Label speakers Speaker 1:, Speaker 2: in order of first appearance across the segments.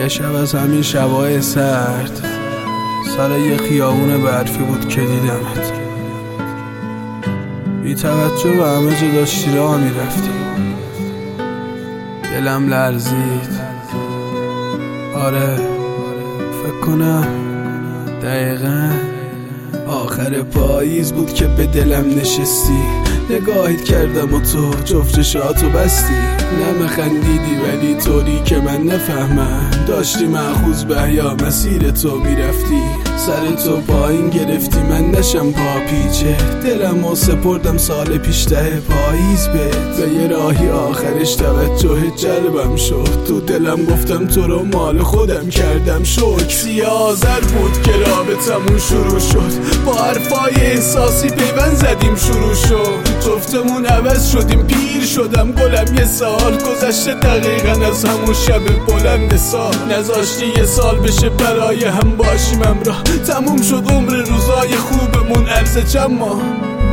Speaker 1: یه شب از همین شبای سرد سر یه خیابون برفی بود که دیدمت، بی توجه به همه جا داشتی راه میرفتی. دلم لرزید، آره فکر کنم دقیقاً آخر پاییز بود که به دلم نشستی. نگاهت کردم و تو جفت چشاتو بستی، نمه خندیدی ولی طوری که من نفهمم. داشتی مأخوذ به یا مسیر تو میرفتی، سر تو پایین گرفتی من نشم پا پیچه. دلم و سپردم سال پیش ته پاییز به یه راهی آخرش توجه جلبم شد. تو دلم گفتم تو رو مال خودم کردم شکر. 30 آذر بود که رابطمون شروع شد، با حرفای احساسی پیوند زدیم شروع شد. جفتمون عوض شدیم، پیر شدم گلم. یه سال گذشته دقیقاً از همون شب بلند سال. نذاشتی یه سال بشه برای هم باشیم همراه. تموم شد عمر روزای خوبمون عرض چند ماه.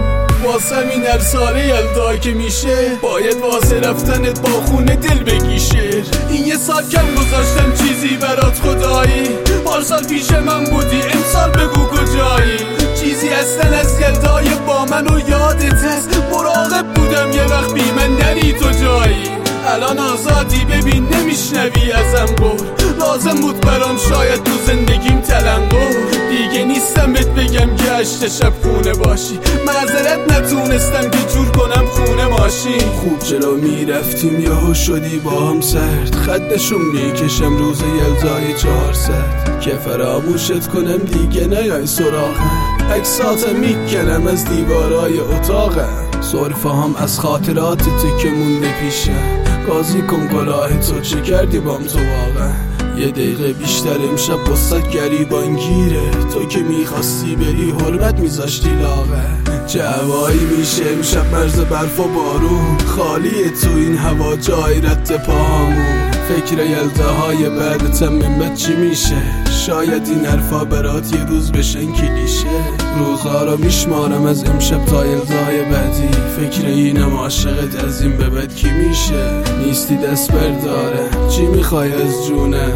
Speaker 1: واسه این هر ساله یلدا که میشه باید واسه رفتنت با خونه دل بگیشه. این یه سال کم گذاشتم چیزی برات خدایی، پارسال پیش من بودی امسال بگو کجایی. چیزی اصلا از یلدای با من و یادت هست، مراقب بودم یه وقت بی من نری تو جایی. الان آزادی ببین نمیشنوی ازم قول، لازم بود برام شاید تو زندگیم تلنگو. دیگه نیستم بهت بگم که 8 شب خونه باشی، معذرت نتونستم که جور کنم خونه ماشین. خوب جلو میرفتیم یهو شدی با هم سرد، خدشون میکشم روز یلدای 400 که فراموشت کنم دیگه نیای سراغم. عکساتم میکنم از دیوارای اتاقم، سرفه هم از خاطراتت که مونده پیشم. قاضی کن کلاه تو چه کردی بام تو واقعا. یه دقیقه بیشتر امشب واسه گریبان گیره، تو که میخواستی بری حرمت میذاشتی لاغر. چه هوایی میشه امشب مرز برف و بارون، خالیه تو این هوا جای رد پاهامون. فکر یلداهای بعدتم من بعد چی میشه، شاید این حرفا برات یه روز بشن کلیشه. روزا رو میشمارم از امشب تا یلدای بعدی، فکر اینم عاشقت از این به بعد کی میشه. نیستی دست برداره چی میخوای از جونم،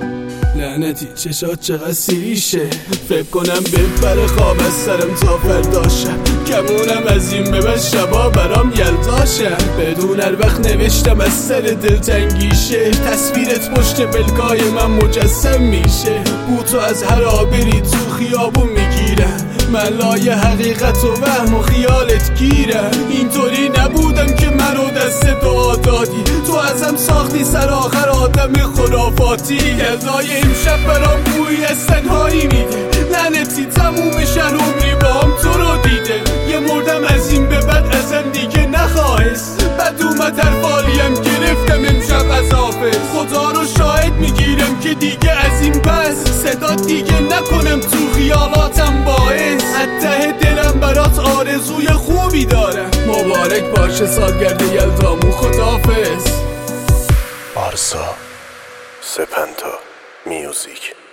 Speaker 1: لعنتی چشات چقدر سیریشه. فکر کنم بپره خواب از سرم تا فردا شب، کمونم از این به بعد شبا برام یلداشم. بدون هر وقت نوشتم از سر دلتنگیشه، تصویرت پشت بلکای من مجسم میشه. بوتو از هر آبری تو خیابون میگیرم، من لای حقیقت و وهم و خیالت گیرم. اینطوری نبودم که منو دست دعا دادی، تو ازم ساختی سر آخر آدم خرافاتی. یلدای امشب برام بویی از تنهایی میده، لعنتی تموم شهر عمری با هم تو رو دیده. یه مردم از این به بعد ازم دیگه نخواهست، بد اومد هر فالیم گرفتم امشب از حافظ. خدا رو شاهد میگیرم که دیگه از این بس صدا دیگه نکنم تو خیالاتم باعث. از ته دلم برات آرزوی خوبی دارم، مبارک باشه سالگرد یلدامون، خداحافظ.
Speaker 2: آرسا سپنتا میوزیک.